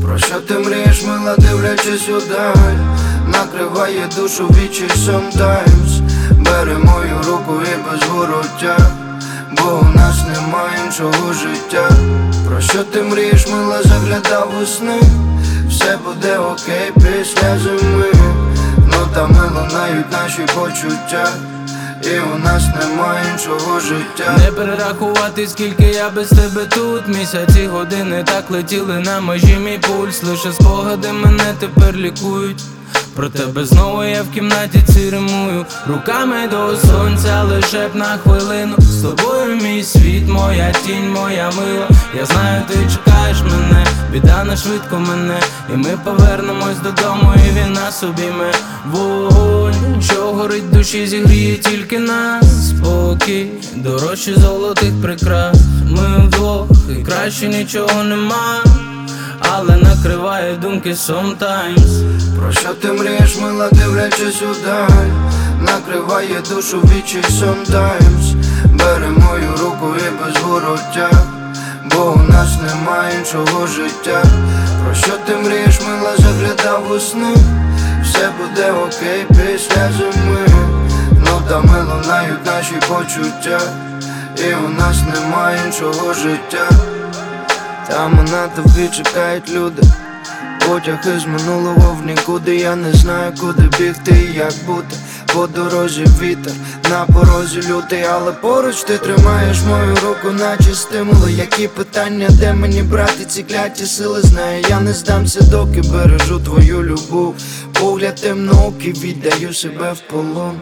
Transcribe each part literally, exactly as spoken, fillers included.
Про що ти мрієш, мила, дивлячись удаль? Накриває душу відчай sometimes. Бери мою руку і без вороття, бо у нас немає іншого життя. Про що ти мрієш, мила, заглядав у сни? Все буде окей після зими. Нотами лунають наші почуття, і у нас немає іншого життя. Не перерахувати, скільки я без тебе тут. Місяці, години так летіли на межі мій пульс. Лише спогади мене тепер лікують. Про тебе знову я в кімнаті ціримую. Руками до сонця, лише б на хвилину. З тобою мій світ, моя тінь, моя мила. Я знаю, ти чекаєш мене, біда не швидко мене. І ми повернемось додому, і він нас обійме. Вогонь, що горить в душі, зігріє тільки нас. Спокій, дорожче золотих прикрас. Ми вдвох, і краще нічого нема, але накриває думки sometimes. Про що ти мрієш, мила, дивлячись удаль? Накриває душу відчай sometimes. Бери мою руку і без вороття, бо у нас немає іншого життя. Про що ти мрієш, мила, заглядав у сни? Все буде окей після зими. Нотами лунають наші почуття, і у нас немає іншого життя. Там на тобі чекають люди, потяг із минулого в нікуди. Я не знаю, куди бігти і як бути. По дорозі вітер, на порозі лютий, але поруч ти тримаєш мою руку, наче стимули. Які питання, де мені брати ці кляті сили? Знаю, я не здамся, доки бережу твою любов. Погляд темноокий, віддаю себе в полон.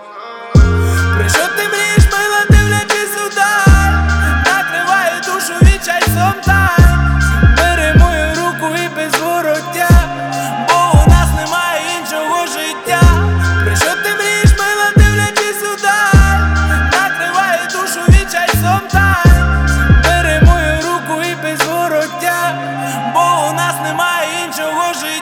Про що ти мрієш, мила, дивлячись удаль? Накриває душу відчай sometimes. Бери мою руку і без вороття, бо у нас немає іншого життя. Про що ти мрієш, мила, дивлячись удаль? Накриває душу відчай sometimes. Бери мою руку і без вороття, бо у нас немає іншого життя.